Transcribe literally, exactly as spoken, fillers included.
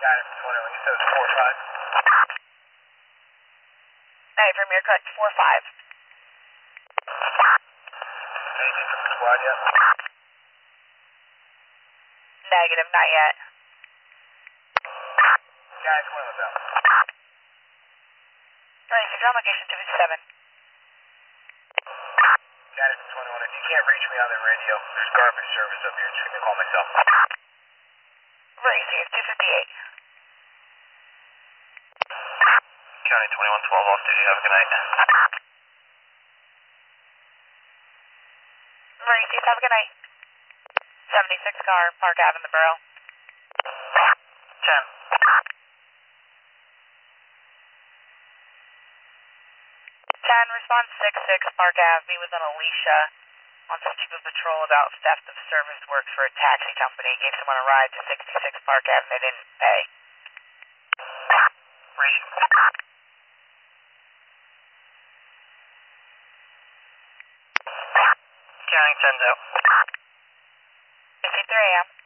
Got it, twenty, you said it's four five. Hey, from your correct, four five. Anything from the squad yet? Negative, not yet. Guy twenty was out. Right, control location two fifty-seven. Got it, twenty-one. If you can't reach me on the radio, there's garbage service up here. Just give me a call myself. Receive two fifty-eight. County twenty-one twelve off duty. Have a good night. Receive, have a good night. seventy-six car, Park Ave in the borough. ten. ten, response six six, Park Ave. Be with an Alicia on Steeple Patrol about theft of service work for a taxi company. Gave someone a ride to sixty-six Park Ave and they didn't pay. Reach. County ten's out. fifty-three A M.